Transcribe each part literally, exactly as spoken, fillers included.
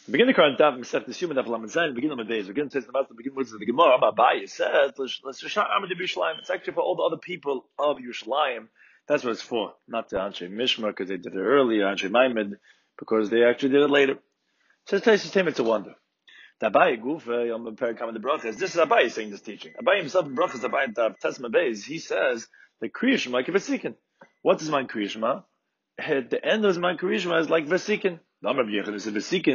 Begin the current daf Masech Teshuvah daf Lamed Zayin. Begin on the days. Begin says the master. Begin words of the Gemara. Abaye said, "Let's let's Shashar Amid Yerushalayim." It's actually for all the other people of Yerushalayim. That's what it's for, not to Anshe Mishmar because they did it earlier. Anshe Maimed because they actually did it later. So it's it's a wonder. The Abaye Gufa Yom Perikam the Brachas. This is Abaye saying this teaching. Abaye himself in Brachas Abaye Tesma Beis. He says the Kriya Shema like a Vesikin. What is my Kriya Shema? At the end of my Kriya Shema is like Vesikin. They would finish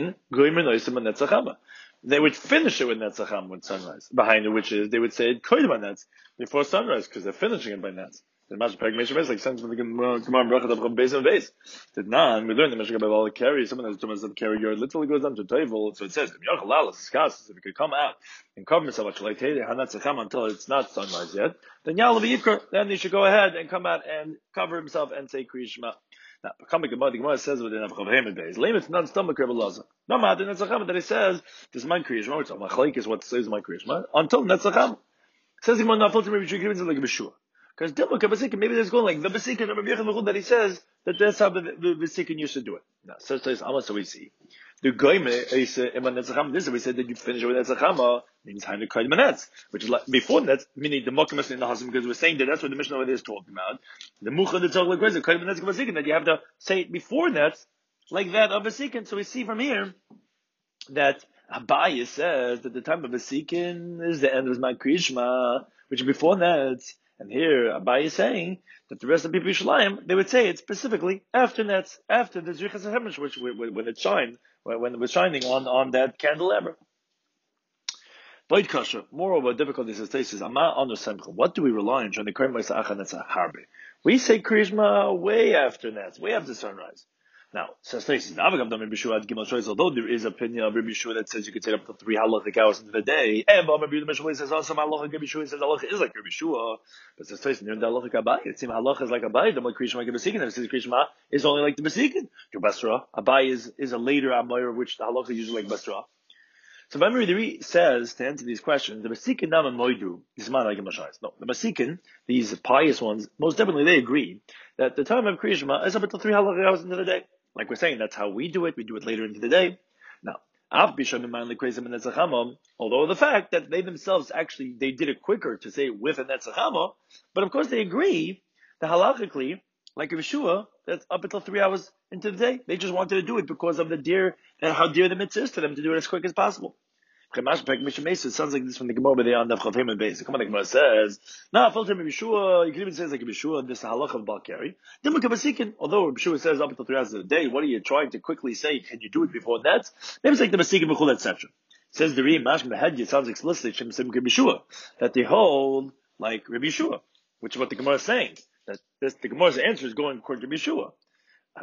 it with Netzacham with sunrise. Behind it, which is they would say it koydem Netz before sunrise because they're finishing it by Netz. The Master Perek Meshach like sends from the Gemara Brachas of Beis and Beis. Did not we learn the Meshach about all the carry. Someone has too much of carry yard literally goes down to Toivel. So it says if it could come out and cover himself like Netzacham until it's not sunrise yet, then Yalav Yikra, then he should go ahead and come out and cover himself and say Kriya Shema. Now, the Gemara says within Avchav days, Limits non stomach Rebbe no matter Netzacham that he says this is my Kriya Shema. It's Machalik is what says my Kriya Shema until Netzacham. Says he not filter maybe Shukrim is like a Beshua. Because Dilma Besikin, maybe there's going like the Besikin of Rabbi Yechon that he says that that's how the, the Besikin used to do it. Now, says says Amos, so we see the Goyme is Iman Netzacham. This we said that you finish it with Netzacham means Hainu Kaid Manetz, which is like before that, meaning the Mokamas in the Hasim, because we're saying that that's what the Mishnah over there is talking about. The Mucha the Tzogla Gweza Kaid Manetz Besikin that you have to say it before that, like that of Besikin. So we see from here that Abaye says that the time of Besikin is the end of my Kriya Shema, which is before that. And here Abaye is saying that the rest of the people of Yerushalayim, they would say it specifically after Netz, after the Zrichas HaHemesh, which when it shined, when it was shining on, on that candelabra. Void kasha. Moreover, difficulties is says, Ama anu semcha. What do we rely on? We say Kriya Shema way after Netz, way after sunrise. Now, says Stacy, although there is opinion of Rabbi Yeshua that says you could say up to three halachic hours into the day, and Rabbi Yeshua says also halachic Rabbi Yeshua says halacha is like Rabbi Yeshua, but says Stacy, you're in the halachic Abaye. It seems halacha is like Abaye. The Kriya Shema like a Besikin. If it says Kriya Shema is only like the Besikin, your Basra. Abaye is is a later Amoyer, which the halacha is usually like Basra. So Mamre Deri says to answer these questions, the Besikin nama moidu is not like a Mashais. No, the Besikin, these pious ones, most definitely they agree that the time of Kriya Shema is up until three halachic hours into the day. Like we're saying, that's how we do it. We do it later into the day. Now, although the fact that they themselves actually, they did it quicker to say with a Netzachama, but of course they agree that halachically, like Yeshua, that's up until three hours into the day. They just wanted to do it because of the dear, and how dear the mitzvah is to them to do it as quick as possible. It sounds like this from the Gemara over there on the Chavim base. Come on, the Gemara says, "Nah, filter me Yeshua." You can even say it's like Yeshua. This is halach of Balkari. Although Yeshua says up until three hours of the day, what are you trying to quickly say? Can you do it before that? Maybe it's like the Masikin B'chul, et cetera. Says the Reem Mashma Head. It sounds explicitly Shem Sim Yeshua that they hold like Rabbi Yeshua, which is what the Gemara is saying. That this, the Gemara's answer is going according to Rabbi Yeshua. Now,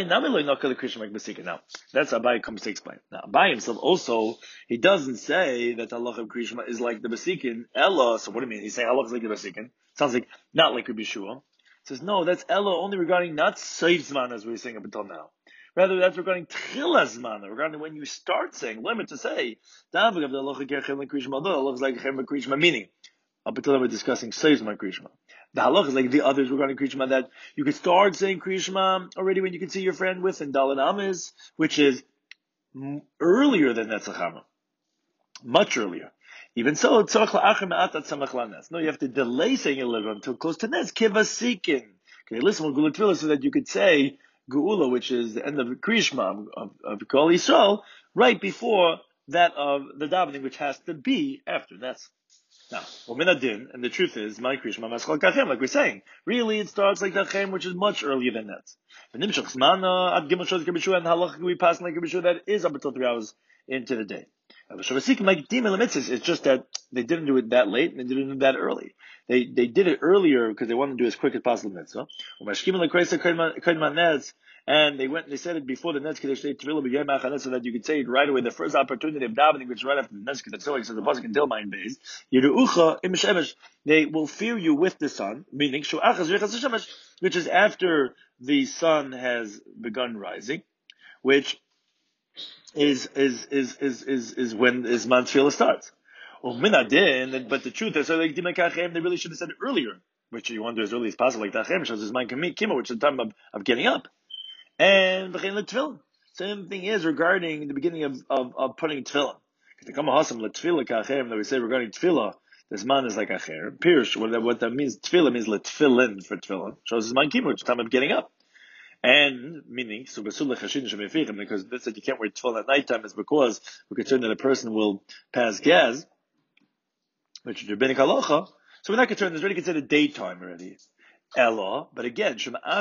that's Abaye comes to explain. Now, Abaye himself also, he doesn't say that Allah of Kriya Shema is like the Besikin. Ella, so what do you mean? He's saying Allah is like the Besikin. Sounds like not like Rabbi Yeshua. He says, no, that's Ella only regarding not Seif Zman as we were saying up until now. Rather, that's regarding Tchila Zman, regarding when you start saying, limit to say, Allah is like Kriya Shema, meaning, up until then we're discussing Seif Zman Kriya Shema. The halach is like the others regarding Kriya Shema that you could start saying Kriya Shema already when you can see your friend with in Dalet Amiz, which is m- earlier than Netzachama. Much earlier. Even so, no, you have to delay saying it a little until close to Netz. Kivasikin. Okay, listen, we'll go to so that you could say Geula, which is the end of Kriya Shema of, of Kol Yisrael, right before that of the davening, which has to be after Netz. Now, Ominadin, and the truth is, my Kriya Shema Maschal Kachem, like we're saying, really it starts like Kachem, which is much earlier than that. And halach we pass like that is up until three hours into the day. It's just that they didn't do it that late and they didn't do it that early. They they did it earlier because they wanted to do it as quick as possible mitzvah. And they went and they said it before the Netz Kedesh Tefillah so that you could say it right away. The first opportunity of davening, which is right after the Netz Kedesh, so the pasuk until mine days. They will fear you with the sun, meaning which is after the sun has begun rising, which is is is is is, is when is man tefillah starts. But the truth is, so like they really should have said it earlier, which you wonder as early as possible, like Tachem, which is mind kima, which is the time of, of getting up. And so Same thing is regarding the beginning of, of, of putting tefillin. That we say regarding tefillah, this man is like acher. Pirush, what that, what that means, tefillah means letfillin for tefillin. Shows it's man kippur, it's time of getting up. And meaning, so because this that you can't wear tefillin at nighttime is because we're concerned that a person will pass gas, which is rabbinic halacha. So we're not concerned. It's already considered daytime already. Ella, but again,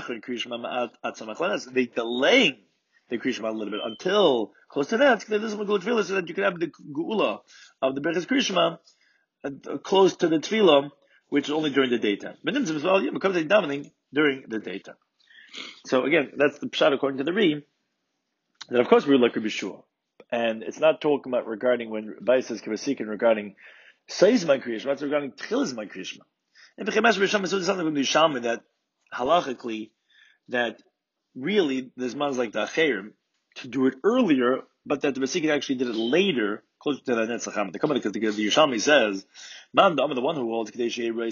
they delaying the Kriya Shema a little bit until close to that. They listen to the tefillah so that you can have the geula of the Berachas Kriya Shema uh, close to the tefillah, which is only during the daytime. But then as well, yeah, becomes a davening during the daytime. So again, that's the pshat according to the Ri. That of course we like Rabbi Shua, and it's not talking about regarding when Bai says kivasikin regarding Seiz my Kriya Shema, it's regarding Tchilas my Kriya Shema. And B'chemesh Risham is something from the Yishalmi that halachically that really there's man's like the Acherim to do it earlier, but that the Basikin actually did it later, closer to the Netzach Hamad. The comment because the Yishalmi says, "Man, the the one who holds that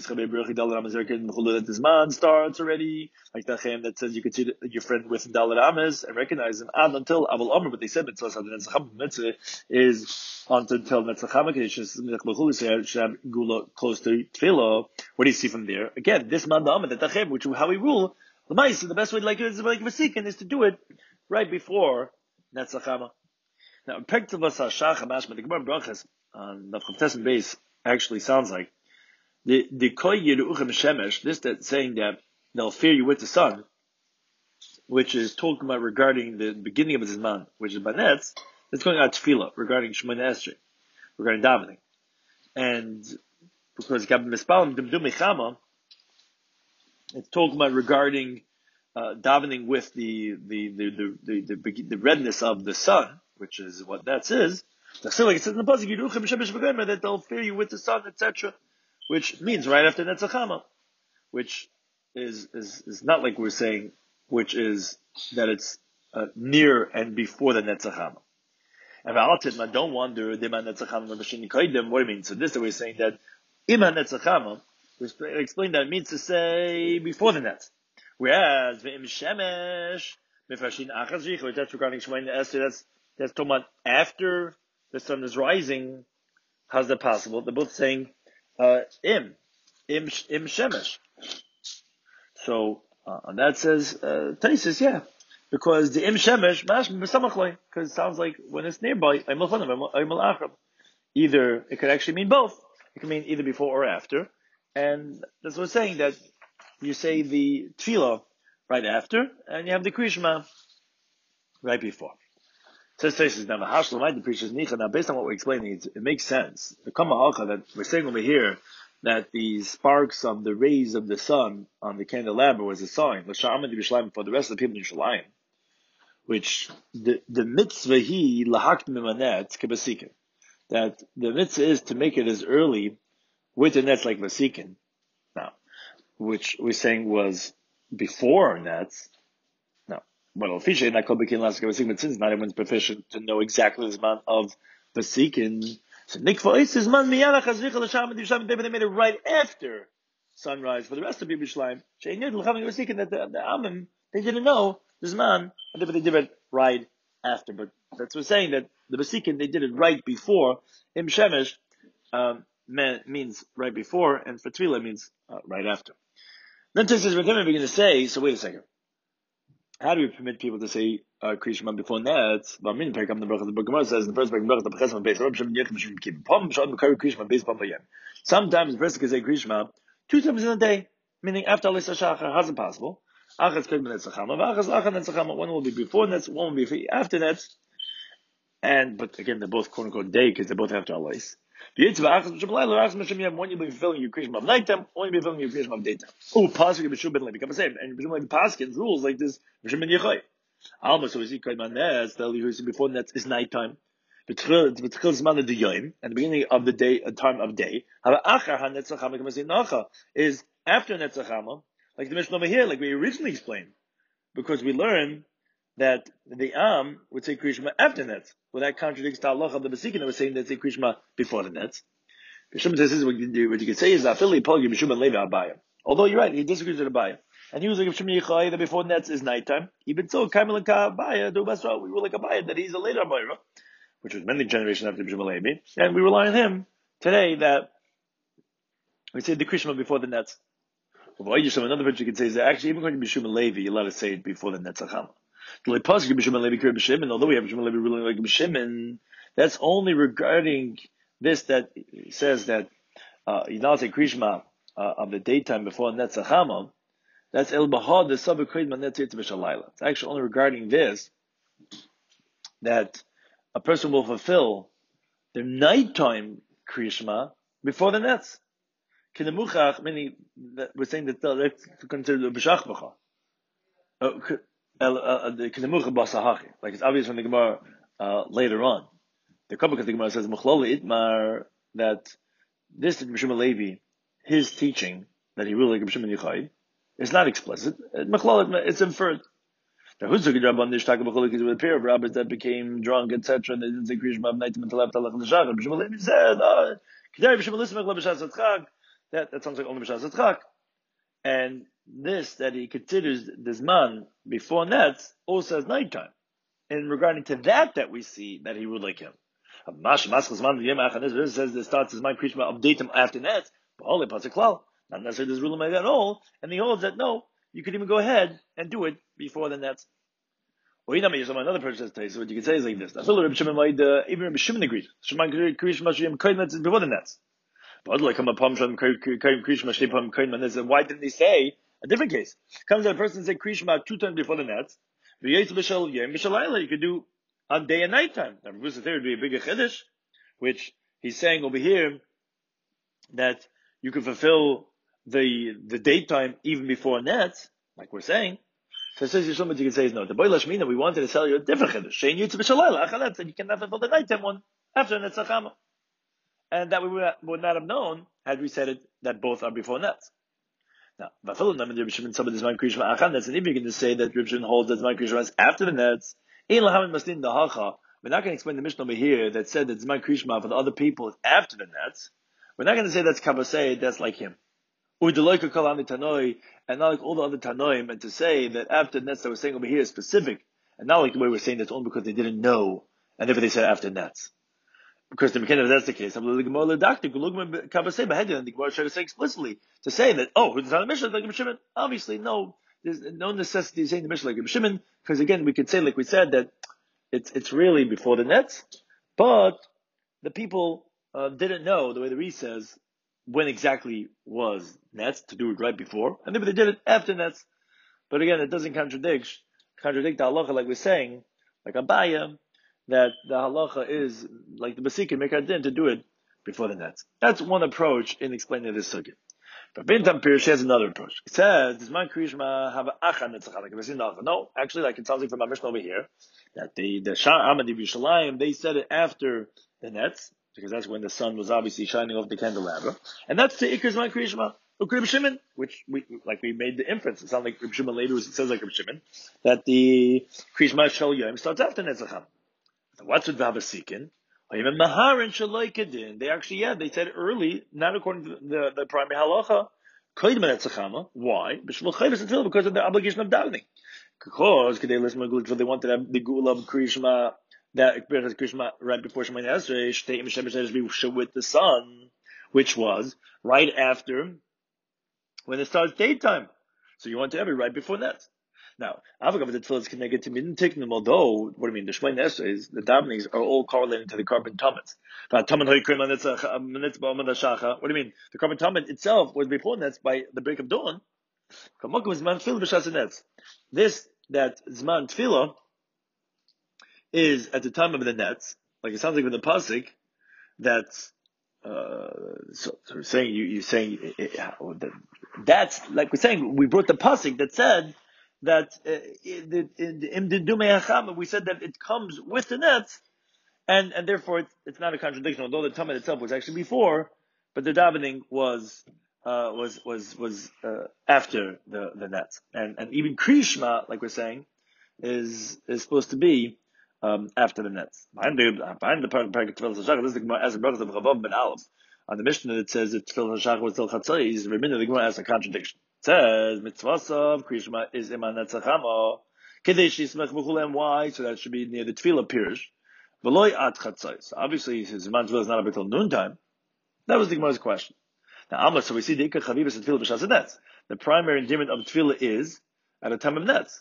this man starts already, like the Achem that says you could see your friend with Dalet Ames and recognize him, and until Aval Omer, but they said mitzvah the Netzach Hamad mitzvah is until Netzach Hamad, it should have gula close to Tefillah. What do you see from there? Again, this man the Omer that Achem, which how we rule. The mice, the best way to like it is like Vasikin is to do it right before Netzach Hamad. Now, Pektavas Hashach Hamash, the Gemara Brachas on the Chavtesim base actually sounds like the the Koy Yeruchem Shemesh. This that's saying that they'll fear you with the sun, which is talking about regarding the beginning of his man, which is Banetz. That's going on Tefillah regarding Shemoneh Esrei, regarding davening, and because Gab Mispalim Dimdum Mechama. It's talking about regarding uh, davening with the the the, the the the the redness of the sun, which is what that says. Like it says in the pasuk, that they'll fear you with the sun, et cetera. Which means right after Netzach Hamad, which is is is not like we're saying, which is that it's uh, near and before the Netzach Hamad. And I don't wonder what do you mean? So this that we're saying that Ima Netzach Hamad. We explained that it means to say before the net. Whereas ve'im shemesh mefashin achas richa, that's regarding Shemoneh Esrei, that's that's talking about after the sun is rising. How's that possible? They're both saying uh, im im im shemesh. So uh, and that says uh, Taisus, yeah, because the im shemesh mash b'samachloi, because it sounds like when it's nearby, I'm al either it could actually mean both. It can mean either before or after. And that's what we're saying, that you say the tefillah right after, and you have the Kriya Shema right before. Says Taisus, now the preacher's nicha. Now, based on what we're explaining, it, it makes sense. The kama halcha that we're saying over here, that the sparks of the rays of the sun on the candelabra was a sign, for the rest of the people in Yerushalayim, which the the mitzvah he lahakt mimanet kebasikin, that the mitzvah is to make it as early with the nets like Vasikin, now, which we're saying was before nets. Now, well, officially not called Bekin last Vasikin, but since not everyone's proficient to know exactly the amount of Vasikin, so Nikva is man miyana chazricha l'sham and Yerushalayim. They made it right after sunrise for the rest of Yerushalayim. She'inid l'chavim Vasikin that the, the Amim they didn't know this man, but they did it right after. But that's what we're saying, that the Vasikin they did it right before Im Shemesh. Um, means right before, and for Tefillah means uh, right after. Then Taisus is going to say, so wait a second. How do we permit people to say uh, Kriya Shema before that? The Gemara says in the first bracket, sometimes a person can say Kriya Shema two times in a day, meaning after Alis HaShachar. How's it possible? One will be before Netz, one will be after Netz. And, but again, they're both quote unquote day because they're both after Alis. One you'll be fulfilling your Kriya Shema of nighttime, one you'll be fulfilling your Kriya Shema of daytime. Oh, Pasuk B'Shu Ben Levi become the same. And presumably the Pasuk's rules like this, B'Shu Ben Yechoy. Almost, so we see Koyman Nes, the early before Netz is nighttime. At the beginning of the day, a time of day. Is after Netzach Hamad, like the Mishnah over here, like we originally explained. Because we learn that the Am would say Kriya Shema after Netz. Well, that contradicts the halacha of the Basikin that was saying that say Kriya Shema before the Netz. Bishum says this is what you, do, what you can say is that Philly Polgi Bishum and Levi Abaya. Although you're right, he disagrees with Abaya. And he was like Shimon Yichai that before Netz is nighttime. Even so, Kaimel and Kabaya do Basra. We were like a Abaya that he's a later Abayra, which was many generations after Bishum Levi, and we rely on him today that we say the Krishma before the Netz. Another verse you could say is that actually even going to Bishum Levi, you're allowed to say it before the Netz Achama. And although we have Bishum Levi ruling like Bishim, that's only regarding this that says that uh, you now say Krishma uh, of the daytime before Netz Achama. That's El Bahad, the Sabbath Kredman Netzit Vishalayla. It's actually only regarding this that a person will fulfill the nighttime Krishma before the Netz. Kinemuchach, meaning that we're saying that that's considered a B'shach B'cha. Kinemuchach Basahachi. Like it's obvious from the Gemara uh, later on. The Kabbalah the Gemara says, Mechloli Itmar, that this B'Shimon Levi, his teaching, that he really like B'Shimon Yichai, it's not explicit. It's inferred. The Huzuk Rabban Nishtaka B'Cholik is with a pair of robbers that became drunk, et cetera. And they didn't say Krishma of night until after Talach L'Shachar. B'Shimon Levi said, "Oh, Kedai B'Shimon Lismach LaB'Shas Atzchak." That that sounds like only B'Shas Atzchak. And this that he considers this man before Netz also as nighttime. And regarding to that, that we see that he would like him. Mash Maschas Man Yom Achad. This says that starts his mind Krishma of daytime after Netz. But only Pasaklal. Not necessarily this rule at all, and he holds that no, you could even go ahead and do it before the Netz. Or another person says, so what you can say is like this. Even Rabbi Shimon agrees. Shemai Krishma Shim Kohen Netz is before the Netz. But like come upon Krishma Shepam Kohen. Why didn't he say a different case? Comes that a person say Krishma two times before the Netz. You could do on day and night time. Now, Rabbi there would be a bigger chiddush, which he's saying over here that you could fulfill the the daytime even before Netz, like we're saying. So it says you can say is no. The boy Lashmina, we wanted to sell you a different chiddush. Shein Yitz B'Shalayla Achalet, and you cannot fulfill the nighttime one after Netz Achama. And that we would not, would not have known had we said it that both are before Netz. Now, Vafilu Namin Reb Shimon Sabbat is my Krishma Achan. That's an if you're going to say that Reb Shimon holds that my Krishma is after the Netz. Ein Lahamin Maslin Dahacha. We're not going to explain the Mishnah over here that said that Zman Krishma for the other people is after the Netz. We're not going to say that's Kabasei, that's like him. And not like all the other Tanoim, and to say that after Netz that we're saying over here is specific, and not like the way we're saying that's only because they didn't know, and therefore they said after Netz. Because the Mechanim, that's the case. The Gemara should say explicitly to say that, oh, who's the Mishnah like Shimon? Obviously, no, there's no necessity of saying the Mishnah like Shimon, because again, we could say, like we said, that it's it's really before the Netz, but the people uh, didn't know, the way the Re says, when exactly was Netz, to do it right before, and then they did it after Netz. But again, it doesn't contradict contradict the halacha like we're saying, like Abaya, that the halacha is like the Basikin make din to do it before the Netz. That's one approach in explaining this sugya. But Bintam Pirish has another approach. It says, "Does man Krishma have achan netzachah?" No, actually, like it sounds like from my Mishnah over here, that the the Shah Ahmad of Yerushalayim, they said it after the Netz, because that's when the sun was obviously shining off the candelabra, and that's the Iker's man Krishma. Reb Shimon, which we like we made the inference. It sounds like Reb Shimon later. It says like Reb Shimon that the Krishma Shel Yom starts after Netzacham. So what's with Vabasikin? Even Maharin Shaloikadin. They actually, yeah, they said early, not according to the, the primary halacha. Why? Because of the obligation of davening. Because they they wanted to have the gula of Krishma, that Krishma right before Shemoneh Esrei, with the sun, which was right after when it starts daytime. So you want to have it right before that. Now, Avagav the tefillah is connected to midden tiknim, although, what do you mean, the Shemoneh Esrei, the davenings are all correlated to the carbon tummet. What do you mean? The carbon tummet itself was before Netz by the break of dawn. This, that Zman Tefillah, is at the time of the Netz, like it sounds like with the Pasuk, that's, uh, so, so we're saying, you, you're saying, that's, like we're saying, we brought the Pasuk that said, that uh, in the we said that it comes with the Netz, and and therefore it's, it's not a contradiction. Although the Talmud itself was actually before, but the davening was uh, was was was uh, after the the Netz, and and even Krishma, like we're saying, is is supposed to be um, after the Netz. Behind the behind the part of Tefillah Hashachar, this is the as a brother of Chavav ben Aleph on the Mishnah that says that Tefillah Hashachar was till Chatzai. The Gemara has a contradiction. says mitzvasav krishma is iman netzachama kadesh yismech b'chulem. Why? So that should be near the tefillah pirish. V'loy at chatzos. Obviously, his iman tefillah is not up until noontime. That was the Gemara's question. Now, Amar, so we see the ikar chavivas and tefillah b'shas netz. The primary endearment of tefillah is at a time of netz.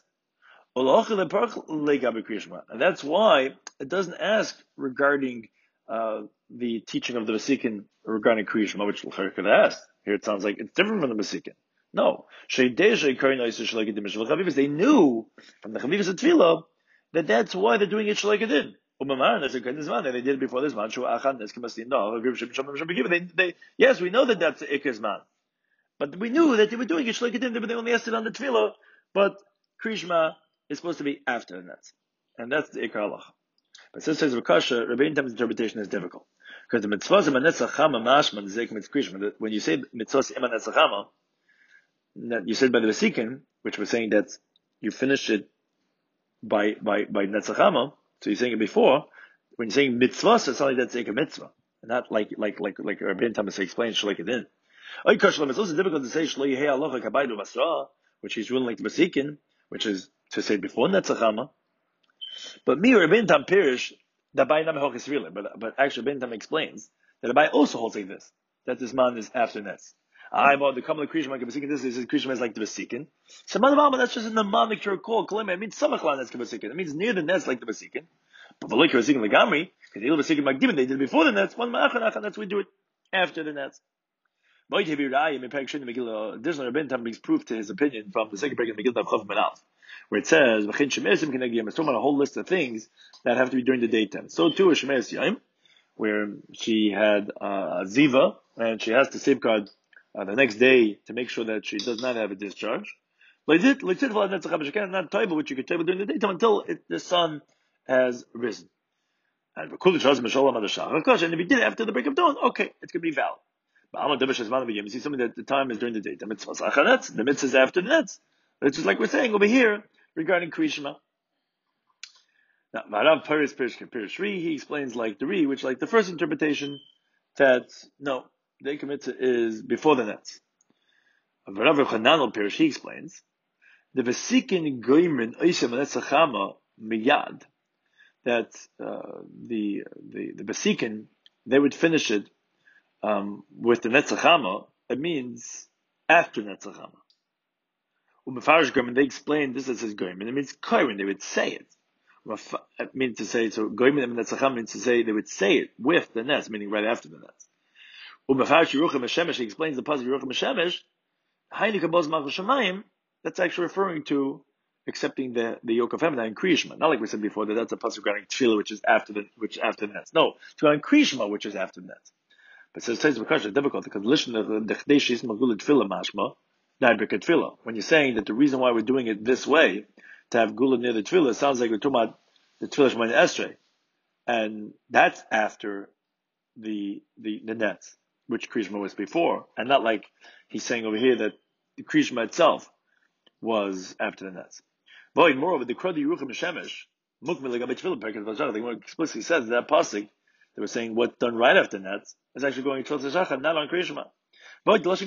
And that's why it doesn't ask regarding uh, the teaching of the Vasikin regarding Kriyishma, which L'chayr could ask. Here it sounds like it's different from the Vasikin. No. They knew from the Chavivas of Tefillah that that's why they're doing it Shalekadin. They did it before this man. They, they, yes, we know that that's the Ikaz man. But we knew that they were doing it Shalekadin, but they only asked it on the Tefillah. But Kriyishma is supposed to be after the netz. And that's the Ikar halacha. But since there's a Kasha, Rabbeinu Tam's interpretation is difficult. Because the mitzvahs of netzachama mashman zeik mitzkrishma. When you say mitzvahs iman netzachama, that you said by the Vasikin, which was saying that you finish it by by by netzachama. So you're saying it before. When you're saying mitzvahs, it's only that's a mitzvah, and not like like like like Rabbeinu Tam explained shalekadin. It's also difficult to say shlei hey halacha kabaydu basra, which he's ruling like the Vasikin, which is to say before netzachama. But me Rabbeinu Tam pirish that by nam hochis really, but but actually Rabbeinu Tam explains that the Abai also holds like this, that this man is after netz. I bought the Kamal Krishma like Vasikin. This is Krishma is like the Vasikin. So that's just a mnemonic to recall. It means samachlan that's the Vasikin. It means near the netz like the Vasikin. But the like Vasikin legamri, because the Vasikin magdimin they did it before the netz. One ma'achan that's we do it after the netz. Additionally, Rabbeinu Tam brings proof to his opinion from the second paragraph of Megillah Chav Menaf, where it says, "V'chin shemesim kinegiyim." It's talking about a whole list of things that have to be during the daytime. So too is shemes yaim, where she had uh, ziva and she has to safeguard uh, the next day to make sure that she does not have a discharge. Like it, like it, not table which you could table during the daytime until it, the sun has risen. And if you did it after the break of dawn, okay, it's going to be valid. You see something that the time is during the day. The mitzvah is after the netz. It's just like we're saying over here regarding Kriyishma. Now, Marav Paris Pirish Ri, he explains like the Ri, which like the first interpretation that no, the Ikar mitzvah is before the netz. Marav Chananel Pirish, he explains the Vasikin Goymin Oisem Netzachama Miyad, that uh, the the the Vasikin they would finish it Um, with the Netzachama, it means after Netzachama. Umefarish Goyim, they explain this as his Goyim, and it means Koyrin, they would say it. It means to say, so Goyim and Netzachama means to say, they would say it with the Netz, meaning right after the Netz. Umefarish Yerucham Hashemesh, he explains the pasuk Yerucham Hashemesh, Haini Kabos Malchus Shamayim, that's actually referring to accepting the, the yoke of heaven in Kriyishma. Not like we said before, that that's a pasuk regarding Tefillah, which is after the, which after the Netz. No, it's regarding Kriyishma, which is after the Netz. But so it says because it's difficult because listen of the Chdesh is Magula Tefillah Mashma, Daibika Tefillah. When you're saying that the reason why we're doing it this way, to have Gula near the Tefillah, it sounds like we're talking about the Tefillah Shemani Esrei. And that's after the the, the Netz, which Kriyishma was before. And not like he's saying over here that the Kriyishma itself was after the Netz. But moreover, the Krodi Yerucham Shemesh, Mukmil Legabit Tefillah Perkat Vajah, the Gemara explicitly says that pasuk, they were saying what's done right after Netz is actually going to Shachar, not on Kriyishma. But additionally,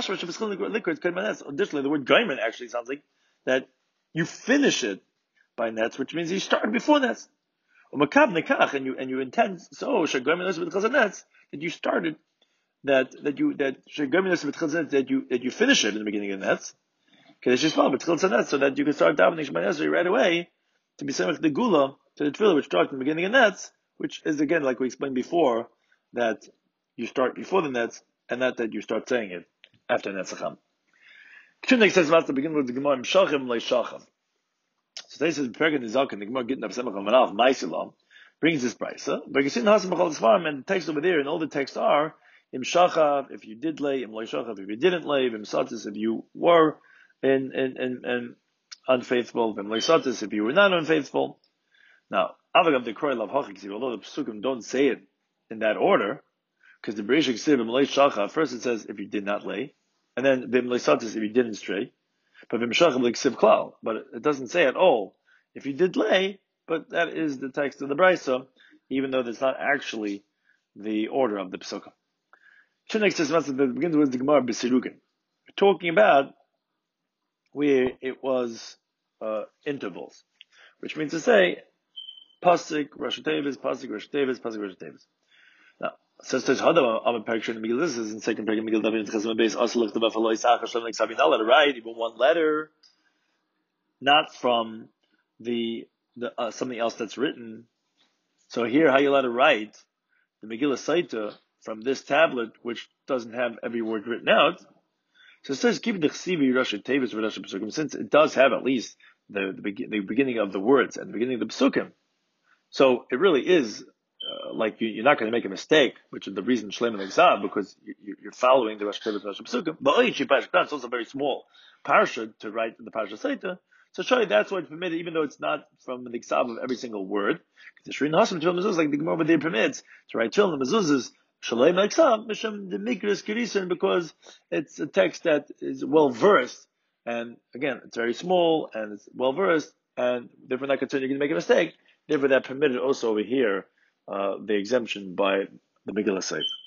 the word Goyman actually sounds like that you finish it by Netz, which means you start before Netz. And you and you intend so that you started that that you that that you that you finish it in the beginning of Netz. So that you can start davening Shema Esrei right away to be similar to the Gula to the Tefillah which starts in the beginning of Netz, which is again like we explained before that you start before the Netz and not that you start saying it after Netzacham. K'chunek says about to begin with the Gemara Mshachim Leishacham. So this is Pergan Nizakin, the Gemara Gittin of Semach Manav Maisilam brings this price. But you see in Hasim B'chol Tzvarim, and the text over there and all the texts are Im Shachav if you did lay, Im Leishachav if you didn't lay, Im Satis if you were in in in, in unfaithful, Im Leisatis if you were not unfaithful. Now, Avagav the Kroy Lav Hachik, although the Psukim don't say it in that order, because the Bereshit said Im Leishachav, first it says if you did not lay, and then Im Leisatis if you didn't stray. But but it doesn't say at all if you did lay, but that is the text of the Brisa, even though that's not actually the order of the Pesukim. Next says that begins with the Gemara B'Sirugin. We're talking about where it was uh, intervals, which means to say pasuk Rosh Tevis, pasuk Rosh Tevis, pasuk Rosh Tevis. Now, says there's Hadam I'm a picture in the Megillah. This is in second Megillah Megillah David Chesed Beis Asel Chtava Faloi Sachar Shalom Ksavin. Not letter right, even one letter, not from the the uh, something else that's written. So here, how you let it write the Megillah Saita from this tablet, which doesn't have every word written out. So it says, keep the chsivi Rosh Tevis Rosh Pesukim, since it does have at least the, the, be- the beginning of the words and the beginning of the Pesukim. So it really is, uh, like you, you're not going to make a mistake, which is the reason Shleim and Exab, because you, you're following the Rosh Tevis Rosh Pesukim. But it's also very small parsha to write the Parsha Saita. So surely that's why it's permitted, even though it's not from the Exab of every single word. Because the Shrin Hasam Tefillah Mezuzah, like the Gemara over there permits, to write Tefillah Mezuzahs, Shalem Exam, Misham the Mikras Kirisan, because it's a text that is well versed, and again, it's very small and it's well versed, and therefore not concerned you're going to make a mistake. Therefore, that permitted also over here uh, the exemption by the Megillah Seif.